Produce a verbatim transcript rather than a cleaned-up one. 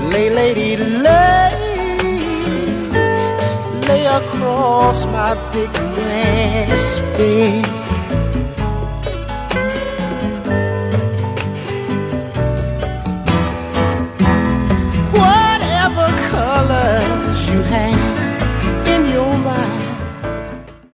Lay, lady, lay, lay across my big brass bed.